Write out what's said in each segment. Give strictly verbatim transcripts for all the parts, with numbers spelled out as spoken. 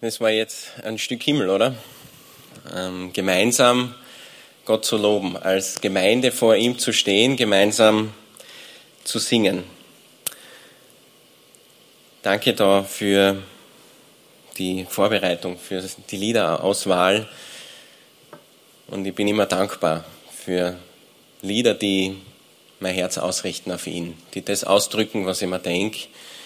Das war jetzt ein Stück Himmel, oder? Ähm, gemeinsam Gott zu loben, als Gemeinde vor ihm zu stehen, gemeinsam zu singen. Danke da für die Vorbereitung, für die Liederauswahl. Und ich bin immer dankbar für Lieder, die mein Herz ausrichten auf ihn, die das ausdrücken, was ich mir denke.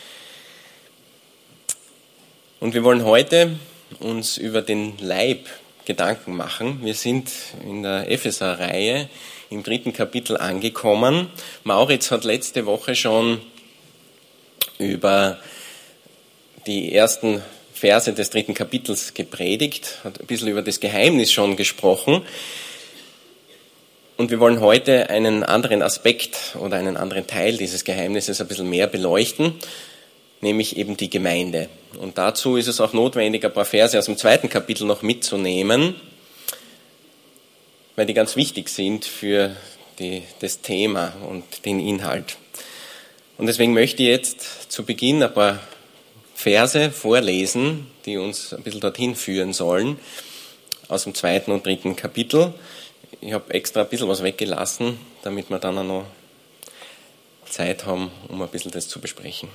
Und wir wollen heute uns über den Leib Gedanken machen. Wir sind in der Epheser-Reihe im dritten Kapitel angekommen. Mauritz hat letzte Woche schon über die ersten Verse des dritten Kapitels gepredigt, hat ein bisschen über das Geheimnis schon gesprochen. Und wir wollen heute einen anderen Aspekt oder einen anderen Teil dieses Geheimnisses ein bisschen mehr beleuchten, nämlich eben die Gemeinde. Und dazu ist es auch notwendig, ein paar Verse aus dem zweiten Kapitel noch mitzunehmen, weil die ganz wichtig sind für die, das Thema und den Inhalt. Und deswegen möchte ich jetzt zu Beginn ein paar Verse vorlesen, die uns ein bisschen dorthin führen sollen, aus dem zweiten und dritten Kapitel. Ich habe extra ein bisschen was weggelassen, damit wir dann auch noch Zeit haben, um ein bisschen das zu besprechen.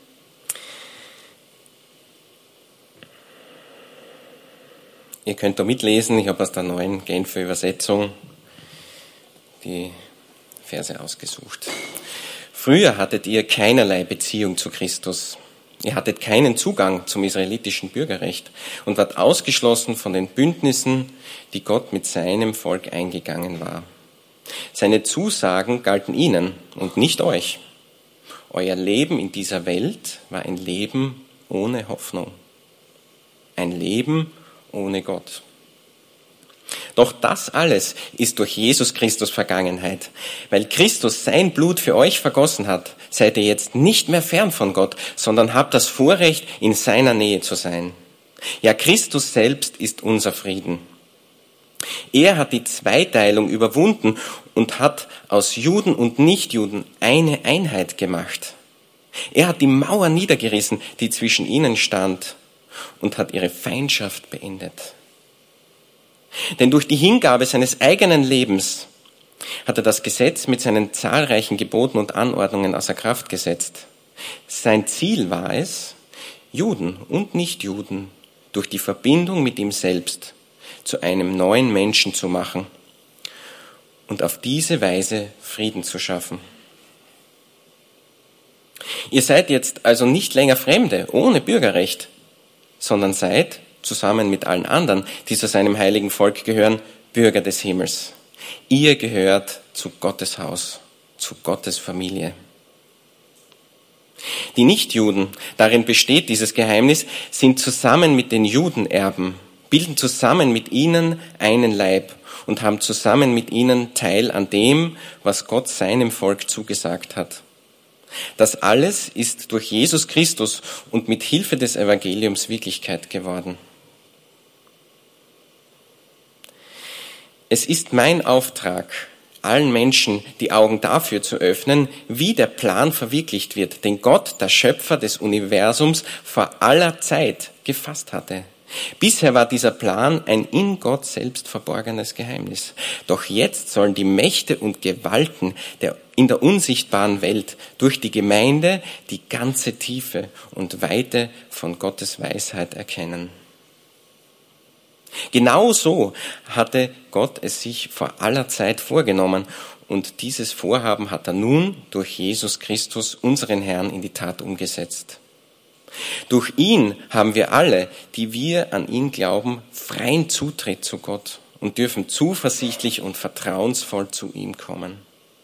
Ihr könnt da mitlesen, ich habe aus der neuen Genfer Übersetzung die Verse ausgesucht. Früher hattet ihr keinerlei Beziehung zu Christus. Ihr hattet keinen Zugang zum israelitischen Bürgerrecht und wart ausgeschlossen von den Bündnissen, die Gott mit seinem Volk eingegangen war. Seine Zusagen galten ihnen und nicht euch. Euer Leben in dieser Welt war ein Leben ohne Hoffnung. Ein Leben ohne Gott. Doch das alles ist durch Jesus Christus Vergangenheit. Weil Christus sein Blut für euch vergossen hat, seid ihr jetzt nicht mehr fern von Gott, sondern habt das Vorrecht, in seiner Nähe zu sein. Ja, Christus selbst ist unser Frieden. Er hat die Zweiteilung überwunden und hat aus Juden und Nichtjuden eine Einheit gemacht. Er hat die Mauer niedergerissen, die zwischen ihnen stand, und hat ihre Feindschaft beendet. Denn durch die Hingabe seines eigenen Lebens hat er das Gesetz mit seinen zahlreichen Geboten und Anordnungen außer Kraft gesetzt. Sein Ziel war es, Juden und Nichtjuden durch die Verbindung mit ihm selbst zu einem neuen Menschen zu machen und auf diese Weise Frieden zu schaffen. Ihr seid jetzt also nicht länger Fremde, ohne Bürgerrecht, sondern seid, zusammen mit allen anderen, die zu seinem heiligen Volk gehören, Bürger des Himmels. Ihr gehört zu Gottes Haus, zu Gottes Familie. Die Nichtjuden, darin besteht dieses Geheimnis, sind zusammen mit den Juden Erben, bilden zusammen mit ihnen einen Leib und haben zusammen mit ihnen Teil an dem, was Gott seinem Volk zugesagt hat. Das alles ist durch Jesus Christus und mit Hilfe des Evangeliums Wirklichkeit geworden. Es ist mein Auftrag, allen Menschen die Augen dafür zu öffnen, wie der Plan verwirklicht wird, den Gott, der Schöpfer des Universums, vor aller Zeit gefasst hatte. Bisher war dieser Plan ein in Gott selbst verborgenes Geheimnis. Doch jetzt sollen die Mächte und Gewalten der, in der unsichtbaren Welt durch die Gemeinde die ganze Tiefe und Weite von Gottes Weisheit erkennen. Genau so hatte Gott es sich vor aller Zeit vorgenommen und dieses Vorhaben hat er nun durch Jesus Christus, unseren Herrn, in die Tat umgesetzt. Durch ihn haben wir alle, die wir an ihn glauben, freien Zutritt zu Gott und dürfen zuversichtlich und vertrauensvoll zu ihm kommen.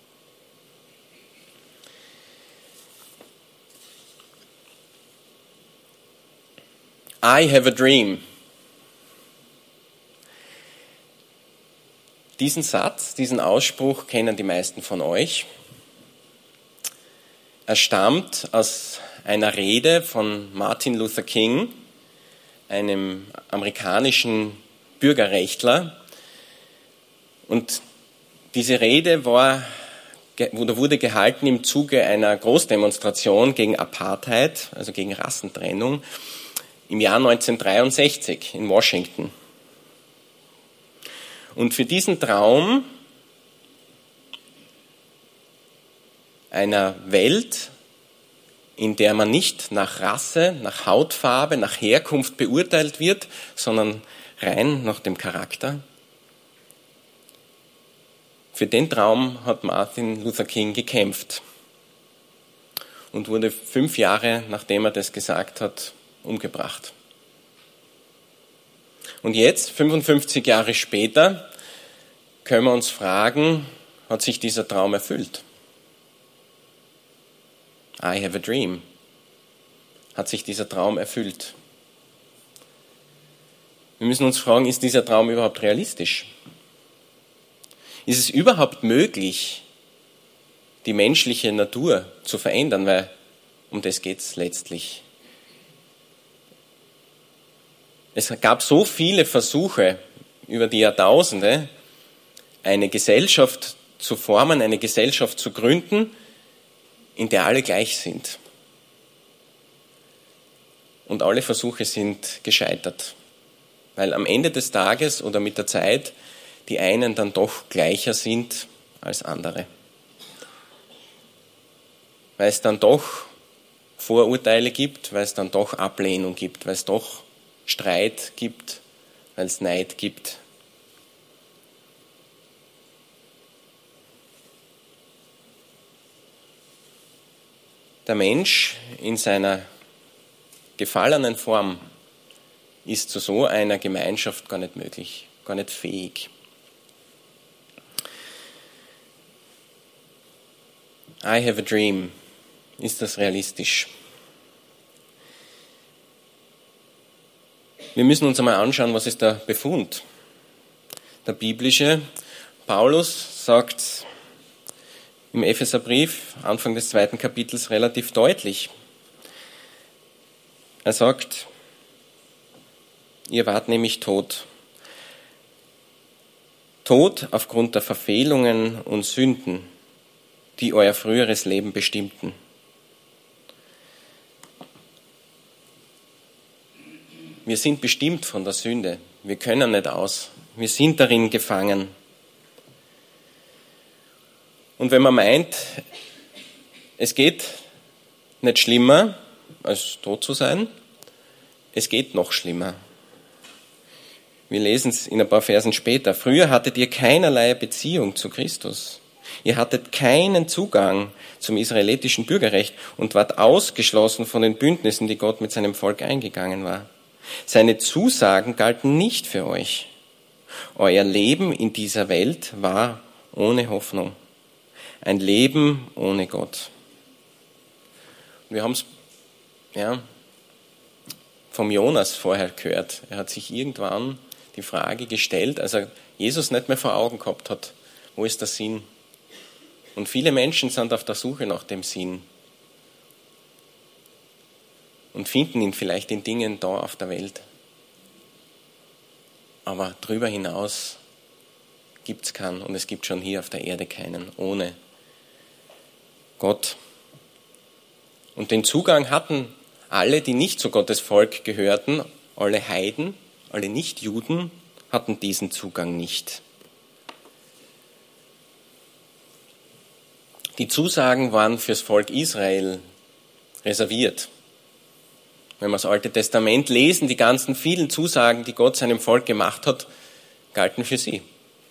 I have a dream. Diesen Satz, diesen Ausspruch kennen die meisten von euch. Er stammt aus einer Rede von Martin Luther King, einem amerikanischen Bürgerrechtler. Und diese Rede war, wurde gehalten im Zuge einer Großdemonstration gegen Apartheid, also gegen Rassentrennung, im Jahr neunzehnhundertdreiundsechzig in Washington. Und für diesen Traum einer Welt, in der man nicht nach Rasse, nach Hautfarbe, nach Herkunft beurteilt wird, sondern rein nach dem Charakter. Für den Traum hat Martin Luther King gekämpft und wurde fünf Jahre, nachdem er das gesagt hat, umgebracht. Und jetzt, fünfundfünfzig Jahre später, können wir uns fragen, hat sich dieser Traum erfüllt? I have a dream. Hat sich dieser Traum erfüllt? Wir müssen uns fragen, ist dieser Traum überhaupt realistisch? Ist es überhaupt möglich, die menschliche Natur zu verändern? Weil um das geht es letztlich. Es gab so viele Versuche über die Jahrtausende, eine Gesellschaft zu formen, eine Gesellschaft zu gründen, in der alle gleich sind. Und alle Versuche sind gescheitert. Weil am Ende des Tages oder mit der Zeit die einen dann doch gleicher sind als andere. Weil es dann doch Vorurteile gibt, weil es dann doch Ablehnung gibt, weil es doch Streit gibt, weil es Neid gibt. Der Mensch in seiner gefallenen Form ist zu so einer Gemeinschaft gar nicht möglich, gar nicht fähig. I have a dream. Ist das realistisch? Wir müssen uns einmal anschauen, was ist der Befund. Der biblische Paulus sagt im Epheserbrief, Anfang des zweiten Kapitels, relativ deutlich. Er sagt, ihr wart nämlich tot. Tot aufgrund der Verfehlungen und Sünden, die euer früheres Leben bestimmten. Wir sind bestimmt von der Sünde. Wir können nicht aus. Wir sind darin gefangen. Und wenn man meint, es geht nicht schlimmer, als tot zu sein, es geht noch schlimmer. Wir lesen es in ein paar Versen später. Früher hattet ihr keinerlei Beziehung zu Christus. Ihr hattet keinen Zugang zum israelitischen Bürgerrecht und wart ausgeschlossen von den Bündnissen, die Gott mit seinem Volk eingegangen war. Seine Zusagen galten nicht für euch. Euer Leben in dieser Welt war ohne Hoffnung. Ein Leben ohne Gott. Wir haben es ja, vom Jonas vorher gehört. Er hat sich irgendwann die Frage gestellt, als er Jesus nicht mehr vor Augen gehabt hat, wo ist der Sinn? Und viele Menschen sind auf der Suche nach dem Sinn und finden ihn vielleicht in Dingen da auf der Welt. Aber darüber hinaus gibt es keinen und es gibt schon hier auf der Erde keinen ohne Gott. Und den Zugang hatten alle, die nicht zu Gottes Volk gehörten, alle Heiden, alle Nichtjuden, hatten diesen Zugang nicht. Die Zusagen waren fürs Volk Israel reserviert. Wenn wir das Alte Testament lesen, die ganzen vielen Zusagen, die Gott seinem Volk gemacht hat, galten für sie.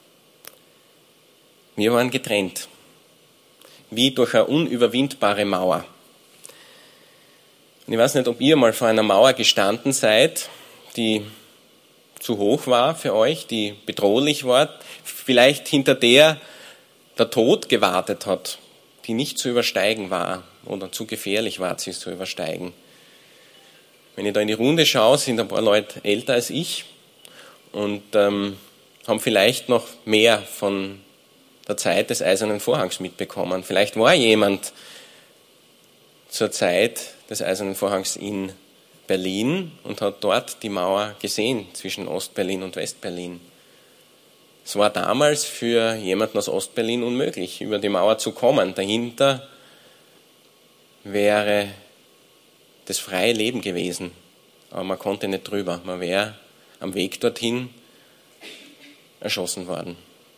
Wir waren getrennt, wie durch eine unüberwindbare Mauer. Und ich weiß nicht, ob ihr mal vor einer Mauer gestanden seid, die zu hoch war für euch, die bedrohlich war, vielleicht hinter der der Tod gewartet hat, die nicht zu übersteigen war oder zu gefährlich war, sie zu übersteigen. Wenn ich da in die Runde schaue, sind ein paar Leute älter als ich und ähm, haben vielleicht noch mehr von der Zeit des Eisernen Vorhangs mitbekommen. Vielleicht war jemand zur Zeit des Eisernen Vorhangs in Berlin und hat dort die Mauer gesehen zwischen Ostberlin und Westberlin. Es war damals für jemanden aus Ostberlin unmöglich, über die Mauer zu kommen. Dahinter wäre das freie Leben gewesen. aber man konnte nicht drüber. Man wäre am Weg dorthin erschossen worden.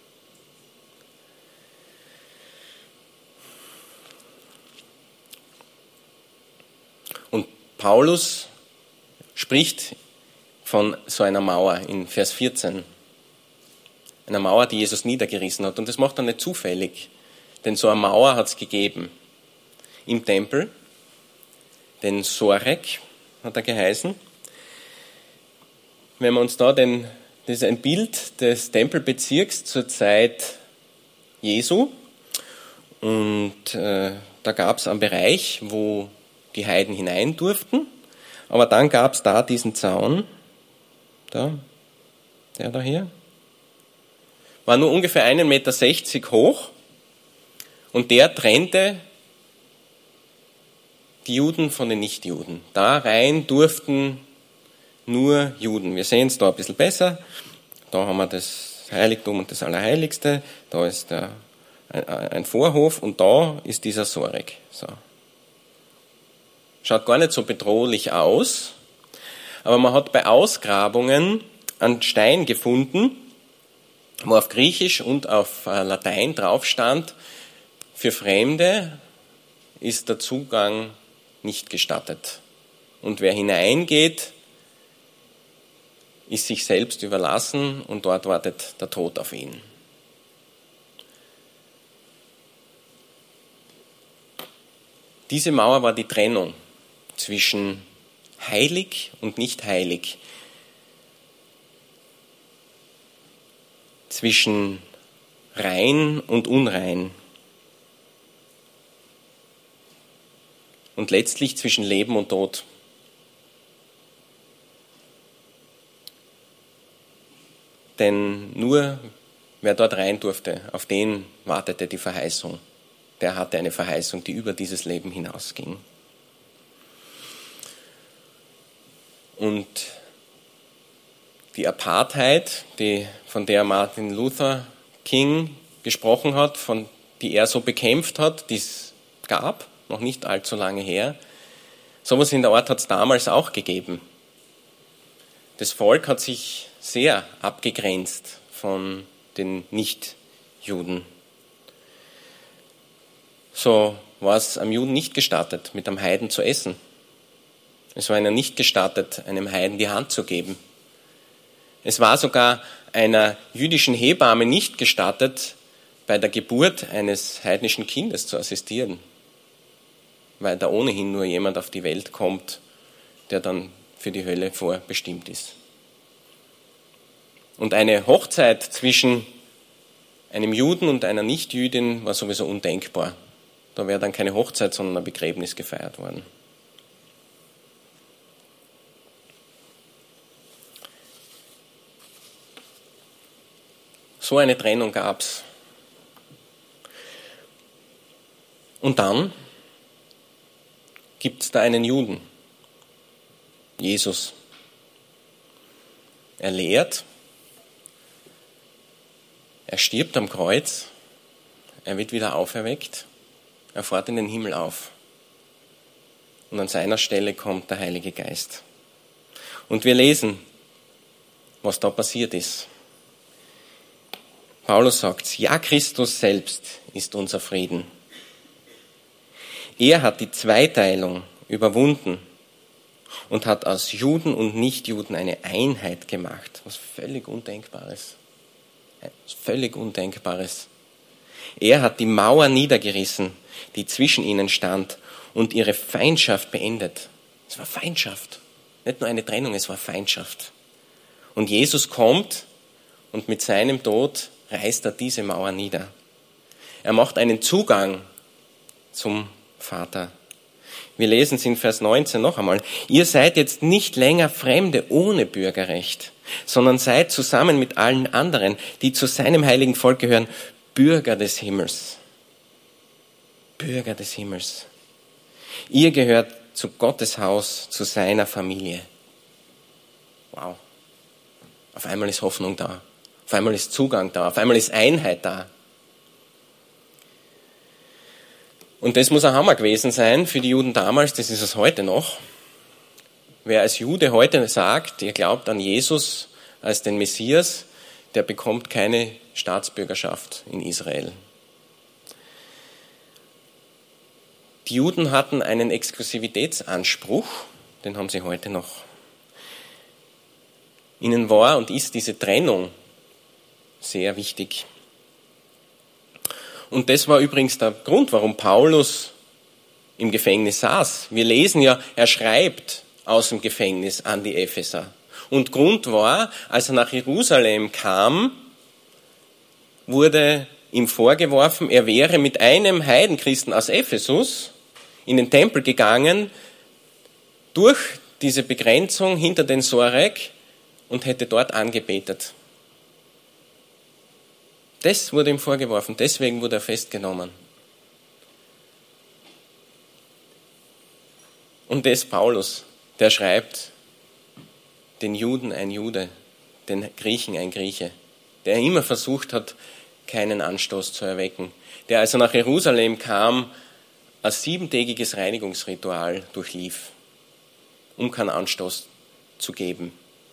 Und Paulus spricht von so einer Mauer in Vers vierzehn. Einer Mauer, die Jesus niedergerissen hat. Und das macht er nicht zufällig. Denn so eine Mauer hat es gegeben. Im Tempel. Den Sorek hat er geheißen. Wenn wir uns da den, das ist ein Bild des Tempelbezirks zur Zeit Jesu. Und äh, da gab es einen Bereich, wo die Heiden hinein durften. Aber dann gab es da diesen Zaun. Da, der da hier. War nur ungefähr einen Meter sechzig hoch. Und der trennte die Juden von den Nichtjuden. Da rein durften nur Juden. Wir sehen es da ein bisschen besser. Da haben wir das Heiligtum und das Allerheiligste. Da ist der, ein Vorhof und da ist dieser Sorek. So. Schaut gar nicht so bedrohlich aus. Aber man hat bei Ausgrabungen einen Stein gefunden, wo auf Griechisch und auf Latein drauf stand, für Fremde ist der Zugang nicht gestattet. Und wer hineingeht, ist sich selbst überlassen und dort wartet der Tod auf ihn. Diese Mauer war die Trennung zwischen heilig und nicht heilig, zwischen rein und unrein und letztlich zwischen Leben und Tod. Denn nur wer dort rein durfte, auf den wartete die Verheißung. Der hatte eine Verheißung, die über dieses Leben hinausging. Und die Apartheid, die, von der Martin Luther King gesprochen hat, von, die er so bekämpft hat, die es gab, noch nicht allzu lange her, sowas in der Art hat es damals auch gegeben. Das Volk hat sich sehr abgegrenzt von den Nichtjuden. So war es einem Juden nicht gestattet, mit einem Heiden zu essen. Es war ihnen nicht gestattet, einem Heiden die Hand zu geben. Es war sogar einer jüdischen Hebamme nicht gestattet, bei der Geburt eines heidnischen Kindes zu assistieren, weil da ohnehin nur jemand auf die Welt kommt, der dann für die Hölle vorbestimmt ist. Und eine Hochzeit zwischen einem Juden und einer Nichtjüdin war sowieso undenkbar. Da wäre dann keine Hochzeit, sondern ein Begräbnis gefeiert worden. So eine Trennung gab es. Und dann gibt es da einen Juden, Jesus. Er lehrt, er stirbt am Kreuz, er wird wieder auferweckt, er fährt in den Himmel auf. Und an seiner Stelle kommt der Heilige Geist. Und wir lesen, was da passiert ist. Paulus sagt, ja, Christus selbst ist unser Frieden. Er hat die Zweiteilung überwunden und hat aus Juden und Nichtjuden eine Einheit gemacht. Was völlig Undenkbares. Was völlig Undenkbares. Er hat die Mauer niedergerissen, die zwischen ihnen stand, und ihre Feindschaft beendet. Es war Feindschaft. Nicht nur eine Trennung, es war Feindschaft. Und Jesus kommt und mit seinem Tod reißt er diese Mauer nieder. Er macht einen Zugang zum Vater. Wir lesen es in Vers neunzehn noch einmal. Ihr seid jetzt nicht länger Fremde ohne Bürgerrecht, sondern seid zusammen mit allen anderen, die zu seinem heiligen Volk gehören, Bürger des Himmels. Bürger des Himmels. Ihr gehört zu Gottes Haus, zu seiner Familie. Wow. Auf einmal ist Hoffnung da. Auf einmal ist Zugang da. Auf einmal ist Einheit da. Und das muss ein Hammer gewesen sein für die Juden damals, das ist es heute noch. wer als Jude heute sagt, ihr glaubt an Jesus als den Messias, der bekommt keine Staatsbürgerschaft in Israel. Die Juden hatten einen Exklusivitätsanspruch, den haben sie heute noch. Ihnen war und ist diese Trennung sehr wichtig. Und das war übrigens der Grund, warum Paulus im Gefängnis saß. Wir lesen ja, er schreibt aus dem Gefängnis an die Epheser. Und Grund war, als er nach Jerusalem kam, wurde ihm vorgeworfen, er wäre mit einem Heidenchristen aus Ephesus in den Tempel gegangen, durch diese Begrenzung hinter den Sorek und hätte dort angebetet. Das wurde ihm vorgeworfen, deswegen wurde er festgenommen. Und das Paulus, der schreibt, den Juden ein Jude, den Griechen ein Grieche, der immer versucht hat, keinen Anstoß zu erwecken, der, als er nach Jerusalem kam, ein siebentägiges Reinigungsritual durchlief, um keinen Anstoß zu geben.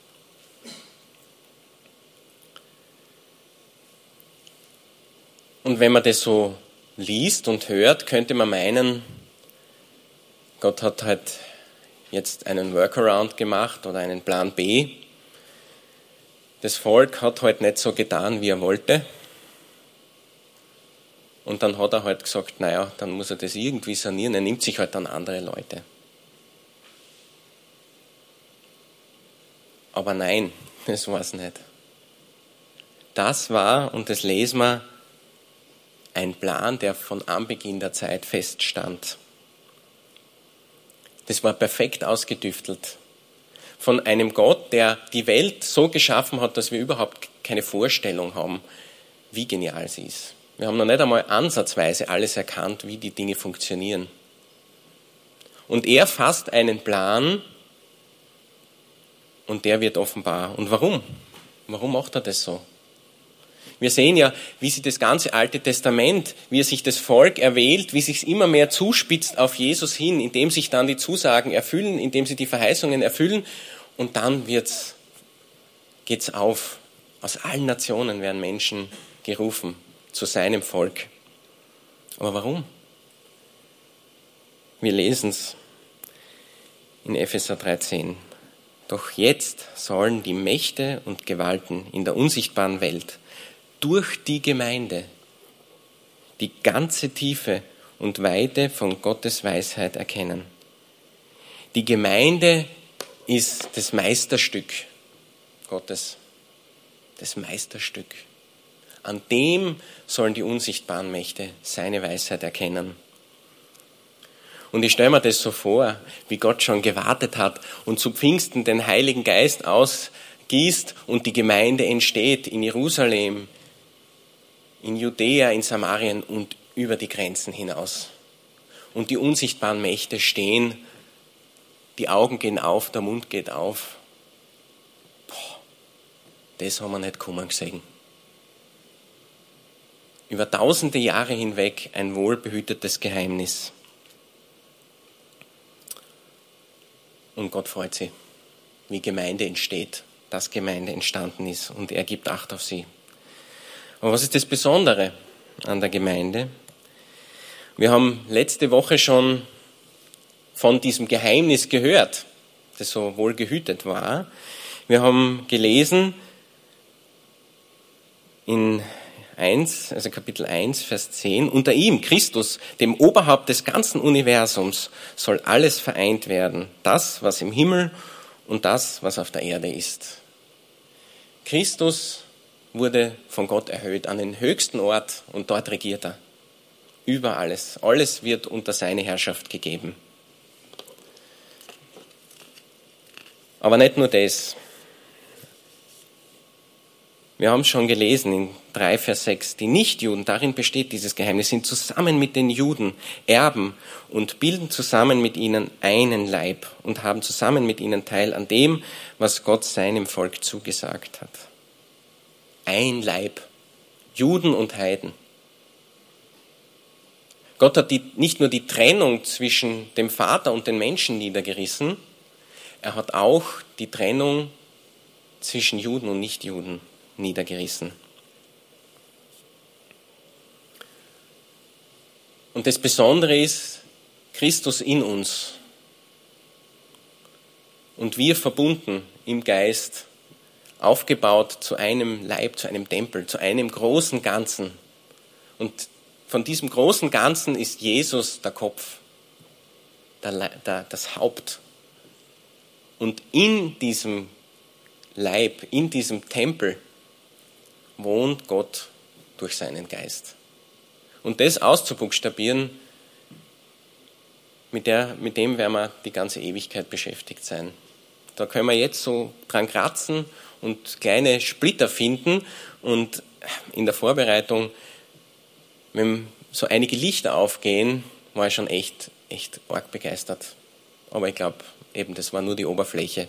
Und wenn man das so liest und hört, könnte man meinen, Gott hat halt jetzt einen Workaround gemacht oder einen Plan B. Das Volk hat halt nicht so getan, wie er wollte. Und dann hat er halt gesagt, naja, dann muss er das irgendwie sanieren. Er nimmt sich halt dann andere Leute. Aber nein, das war es nicht. Das war, und das lesen wir, ein Plan, der von Anbeginn der Zeit feststand. Das war perfekt ausgetüftelt. Von einem Gott, der die Welt so geschaffen hat, dass wir überhaupt keine Vorstellung haben, wie genial sie ist. Wir haben noch nicht einmal ansatzweise alles erkannt, wie die Dinge funktionieren. Und er fasst einen Plan und der wird offenbar. Und warum? Warum macht er das so? Wir sehen ja, wie sich das ganze Alte Testament, wie er sich das Volk erwählt, wie sich es immer mehr zuspitzt auf Jesus hin, indem sich dann die Zusagen erfüllen, indem sie die Verheißungen erfüllen. Und dann wird's, geht's auf. Aus allen Nationen werden Menschen gerufen zu seinem Volk. Aber warum? Wir lesen es in Epheser dreizehn. Doch jetzt sollen die Mächte und Gewalten in der unsichtbaren Welt durch die Gemeinde die ganze Tiefe und Weite von Gottes Weisheit erkennen. Die Gemeinde ist das Meisterstück Gottes, das Meisterstück. An dem sollen die unsichtbaren Mächte seine Weisheit erkennen. Und ich stelle mir das so vor, wie Gott schon gewartet hat und zu Pfingsten den Heiligen Geist ausgießt und die Gemeinde entsteht in Jerusalem, in Judäa, in Samarien und über die Grenzen hinaus. Und die unsichtbaren Mächte stehen, die Augen gehen auf, der Mund geht auf. Boah, das haben wir nicht kommen gesehen. Über tausende Jahre hinweg ein wohlbehütetes Geheimnis. Und Gott freut sich, wie Gemeinde entsteht, dass Gemeinde entstanden ist und er gibt Acht auf sie. Aber was ist das Besondere an der Gemeinde? Wir haben letzte Woche schon von diesem Geheimnis gehört, das so wohl gehütet war. Wir haben gelesen in eins, also Kapitel eins, Vers zehn, unter ihm, Christus, dem Oberhaupt des ganzen Universums, soll alles vereint werden, das, was im Himmel und das, was auf der Erde ist. Christus wurde von Gott erhöht an den höchsten Ort und dort regiert er. Über alles. Alles wird unter seine Herrschaft gegeben. Aber nicht nur das. Wir haben schon gelesen in drei Vers sechs, die Nichtjuden, darin besteht dieses Geheimnis, sind zusammen mit den Juden Erben und bilden zusammen mit ihnen einen Leib und haben zusammen mit ihnen Teil an dem, was Gott seinem Volk zugesagt hat. Ein Leib, Juden und Heiden. Gott hat die, nicht nur die Trennung zwischen dem Vater und den Menschen niedergerissen, er hat auch die Trennung zwischen Juden und Nichtjuden niedergerissen. Und das Besondere ist, Christus in uns und wir verbunden im Geist, aufgebaut zu einem Leib, zu einem Tempel, zu einem großen Ganzen. Und von diesem großen Ganzen ist Jesus der Kopf, der, der, das Haupt. Und in diesem Leib, in diesem Tempel wohnt Gott durch seinen Geist. Und das auszubuchstabieren, mit, der, mit dem werden wir die ganze Ewigkeit beschäftigt sein. Da können wir jetzt so dran kratzen und kleine Splitter finden. Und in der Vorbereitung, wenn so einige Lichter aufgehen, war ich schon echt, echt arg begeistert. Aber ich glaube, eben, das war nur die Oberfläche.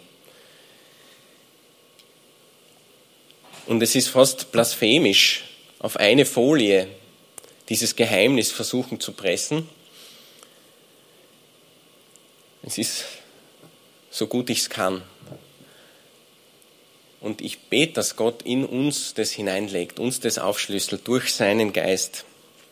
Und es ist fast blasphemisch, auf eine Folie dieses Geheimnis versuchen zu pressen. Es ist so gut ich es kann. Und ich bete, dass Gott in uns das hineinlegt, uns das aufschlüsselt durch seinen Geist.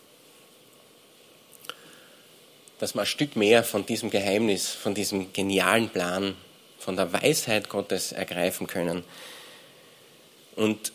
Dass wir ein Stück mehr von diesem Geheimnis, von diesem genialen Plan, von der Weisheit Gottes ergreifen können. Und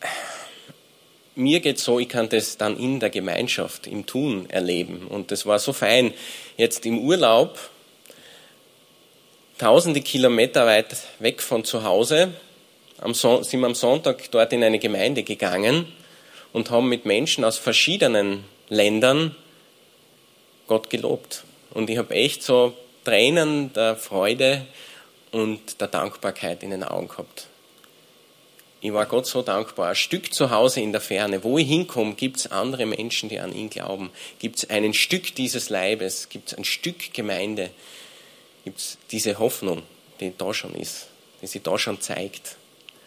mir geht es so, ich kann das dann in der Gemeinschaft, im Tun erleben. Und das war so fein. Jetzt im Urlaub, tausende Kilometer weit weg von zu Hause, am Son- sind wir am Sonntag dort in eine Gemeinde gegangen und haben mit Menschen aus verschiedenen Ländern Gott gelobt. Und ich habe echt so Tränen der Freude und der Dankbarkeit in den Augen gehabt. Ich war Gott so dankbar. Ein Stück zu Hause in der Ferne, wo ich hinkomme, gibt es andere Menschen, die an ihn glauben. Gibt es ein Stück dieses Leibes, gibt es ein Stück Gemeinde, gibt es diese Hoffnung, die da schon ist, die sich da schon zeigt.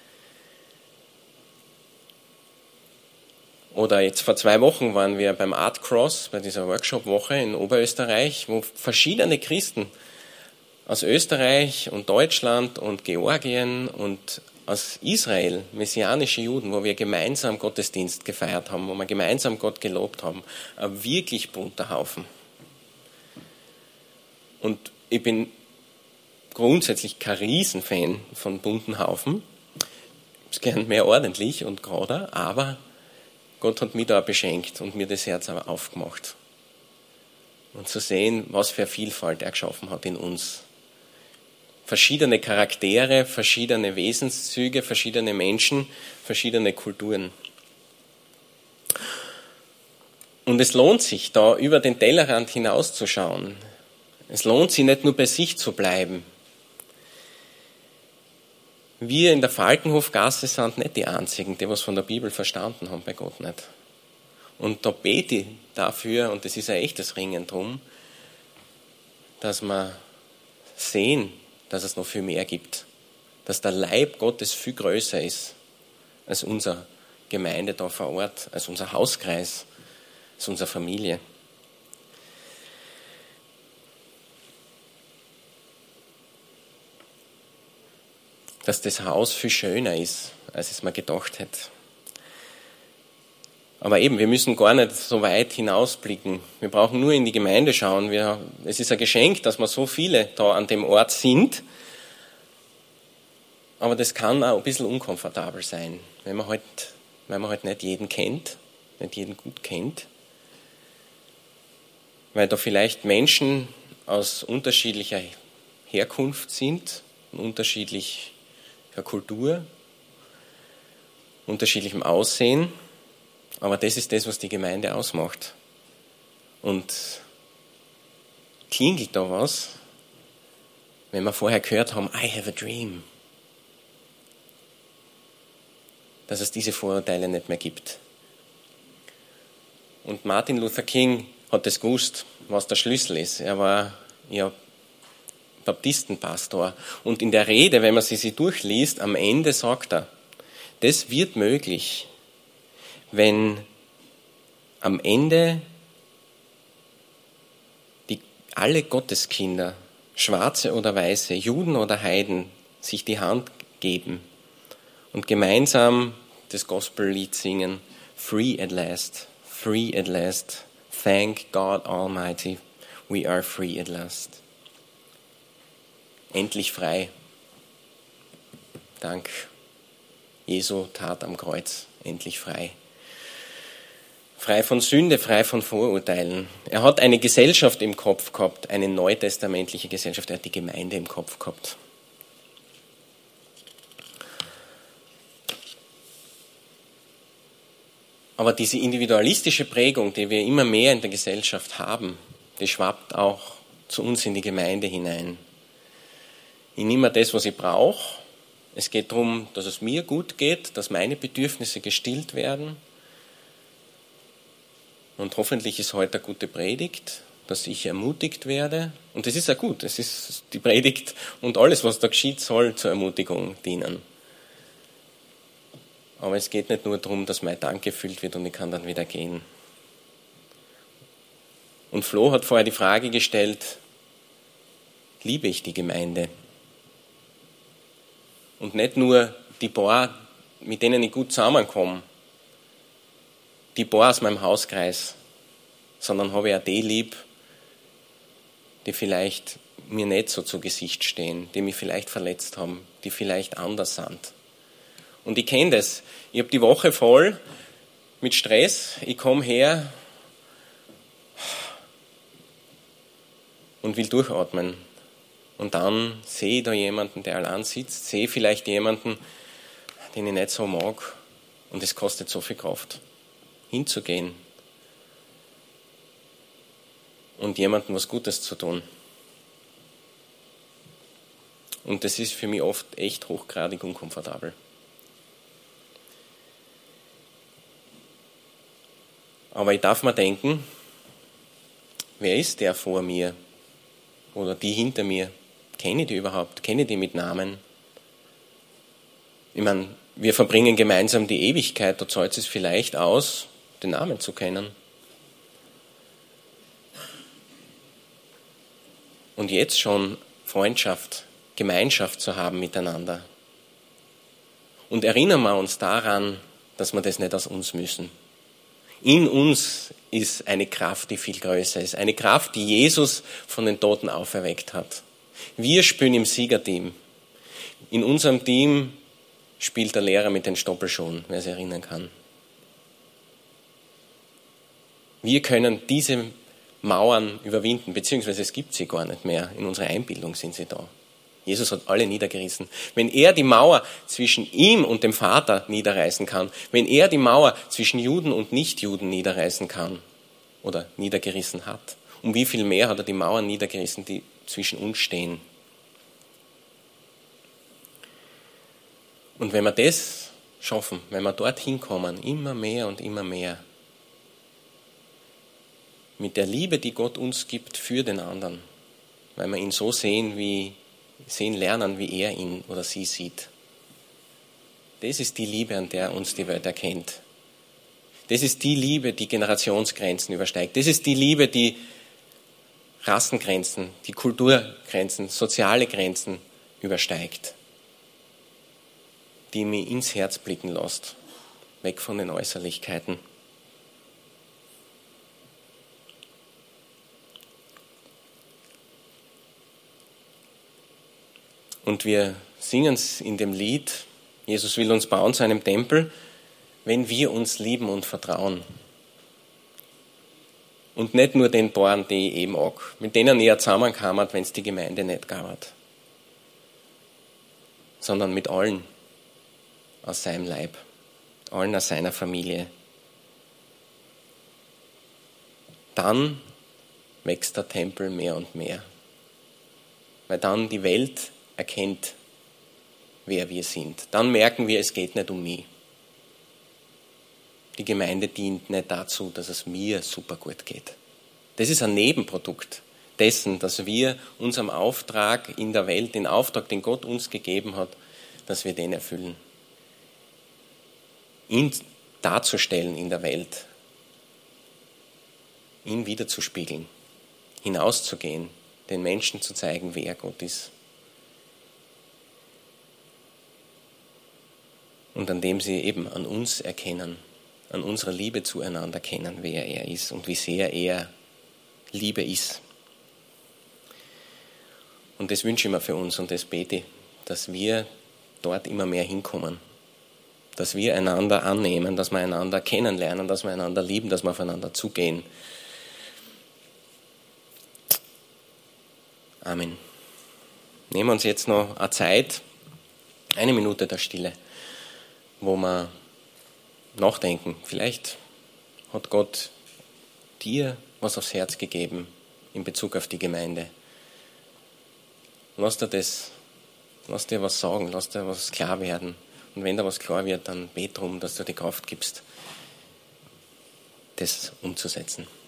Oder jetzt vor zwei Wochen waren wir beim Art Cross, bei dieser Workshop-Woche in Oberösterreich, wo verschiedene Christen aus Österreich und Deutschland und Georgien und aus Israel, messianische Juden, wo wir gemeinsam Gottesdienst gefeiert haben, wo wir gemeinsam Gott gelobt haben. Ein wirklich bunter Haufen. Und ich bin grundsätzlich kein Riesenfan von bunten Haufen. Ich ist gern mehr ordentlich und gerade, aber Gott hat mich da beschenkt und mir das Herz aber aufgemacht. Und zu sehen, was für Vielfalt er geschaffen hat in uns. Verschiedene Charaktere, verschiedene Wesenszüge, verschiedene Menschen, verschiedene Kulturen. Und es lohnt sich, da über den Tellerrand hinauszuschauen. Es lohnt sich nicht nur bei sich zu bleiben. Wir in der Falkenhofgasse sind nicht die Einzigen, die was von der Bibel verstanden haben, bei Gott nicht. Und da bete ich dafür, und das ist ein echtes Ringen drum, dass wir sehen, dass es noch viel mehr gibt. Dass der Leib Gottes viel größer ist als unsere Gemeinde da vor Ort, als unser Hauskreis, als unsere Familie. Dass das Haus viel schöner ist, als es mir gedacht hätte. Aber eben, wir müssen gar nicht so weit hinausblicken. Wir brauchen nur in die Gemeinde schauen. Wir, es ist ein Geschenk, dass wir so viele da an dem Ort sind. Aber das kann auch ein bisschen unkomfortabel sein, wenn man halt, wenn man halt nicht jeden kennt, nicht jeden gut kennt. Weil da vielleicht Menschen aus unterschiedlicher Herkunft sind, unterschiedlicher Kultur, unterschiedlichem Aussehen. Aber das ist das, was die Gemeinde ausmacht. Und klingelt da was, wenn wir vorher gehört haben, I have a dream, dass es diese Vorurteile nicht mehr gibt. Und Martin Luther King hat es gewusst, was der Schlüssel ist. Er war ja Baptistenpastor. Und in der Rede, wenn man sie, sie durchliest, am Ende sagt er, das wird möglich, wenn am Ende die, alle Gotteskinder Schwarze oder Weiße, Juden oder Heiden, sich die Hand geben und gemeinsam das Gospellied singen, Free at last, free at last, thank God Almighty, we are free at last. Endlich frei. Dank Jesu Tat am Kreuz, endlich frei. Frei von Sünde, frei von Vorurteilen. Er hat eine Gesellschaft im Kopf gehabt, eine neutestamentliche Gesellschaft, er hat die Gemeinde im Kopf gehabt. Aber diese individualistische Prägung, die wir immer mehr in der Gesellschaft haben, die schwappt auch zu uns in die Gemeinde hinein. Ich nehme das, was ich brauche. Es geht darum, dass es mir gut geht, dass meine Bedürfnisse gestillt werden. Und hoffentlich ist heute eine gute Predigt, dass ich ermutigt werde. Und das ist ja gut. Es ist die Predigt und alles, was da geschieht, soll zur Ermutigung dienen. Aber es geht nicht nur darum, dass mein Tank gefüllt wird und ich kann dann wieder gehen. Und Flo hat vorher die Frage gestellt, liebe ich die Gemeinde? Und nicht nur die paar, mit denen ich gut zusammenkomme, die paar aus meinem Hauskreis, sondern habe ich auch die lieb, die vielleicht mir nicht so zu Gesicht stehen, die mich vielleicht verletzt haben, die vielleicht anders sind. Und ich kenne das. Ich habe die Woche voll mit Stress. Ich komme her und will durchatmen. Und dann sehe ich da jemanden, der allein sitzt, sehe vielleicht jemanden, den ich nicht so mag. Und es kostet so viel Kraft, hinzugehen und jemandem was Gutes zu tun. Und das ist für mich oft echt hochgradig unkomfortabel. Aber ich darf mir denken, wer ist der vor mir oder die hinter mir? Kenne ich die überhaupt? Kenne ich die mit Namen? Ich meine, wir verbringen gemeinsam die Ewigkeit, da zahlt es vielleicht aus, den Namen zu kennen. Und jetzt schon Freundschaft, Gemeinschaft zu haben miteinander. Und erinnern wir uns daran, dass wir das nicht aus uns müssen. In uns ist eine Kraft, die viel größer ist. Eine Kraft, die Jesus von den Toten auferweckt hat. Wir spielen im Siegerteam. In unserem Team spielt der Lehrer mit den Stoppelschuhen, wer sich erinnern kann. Wir können diese Mauern überwinden, beziehungsweise es gibt sie gar nicht mehr. In unserer Einbildung sind sie da. Jesus hat alle niedergerissen. Wenn er die Mauer zwischen ihm und dem Vater niederreißen kann, wenn er die Mauer zwischen Juden und Nichtjuden niederreißen kann oder niedergerissen hat, um wie viel mehr hat er die Mauern niedergerissen, die zwischen uns stehen. Und wenn wir das schaffen, wenn wir dorthin kommen, immer mehr und immer mehr, mit der Liebe, die Gott uns gibt für den anderen, weil wir ihn so sehen, wie sehen lernen, wie er ihn oder sie sieht. Das ist die Liebe, an der uns die Welt erkennt. Das ist die Liebe, die Generationsgrenzen übersteigt. Das ist die Liebe, die Rassengrenzen, die Kulturgrenzen, soziale Grenzen übersteigt. Die mich ins Herz blicken lässt, weg von den Äußerlichkeiten. Und wir singen es in dem Lied, Jesus will uns bauen zu einem Tempel, wenn wir uns lieben und vertrauen. Und nicht nur den Bauern, die ich eben mag, mit denen er zusammenkam, wenn es die Gemeinde nicht gab, sondern mit allen aus seinem Leib, allen aus seiner Familie. Dann wächst der Tempel mehr und mehr, weil dann die Welt erkennt, wer wir sind. Dann merken wir, es geht nicht um mich. Die Gemeinde dient nicht dazu, dass es mir super gut geht. Das ist ein Nebenprodukt dessen, dass wir unserem Auftrag in der Welt, den Auftrag, den Gott uns gegeben hat, dass wir den erfüllen. Ihn darzustellen in der Welt, ihn wiederzuspiegeln, hinauszugehen, den Menschen zu zeigen, wer Gott ist. Und an dem sie eben an uns erkennen, an unserer Liebe zueinander erkennen, wer er ist und wie sehr er Liebe ist. Und das wünsche ich mir für uns und das bete ich, dass wir dort immer mehr hinkommen. Dass wir einander annehmen, dass wir einander kennenlernen, dass wir einander lieben, dass wir aufeinander zugehen. Amen. Nehmen wir uns jetzt noch eine Zeit, eine Minute der Stille, wo wir nachdenken. Vielleicht hat Gott dir was aufs Herz gegeben in Bezug auf die Gemeinde. Lass dir das, lass dir was sagen, lass dir was klar werden. Und wenn da was klar wird, dann bet darum, dass du die Kraft gibst, das umzusetzen.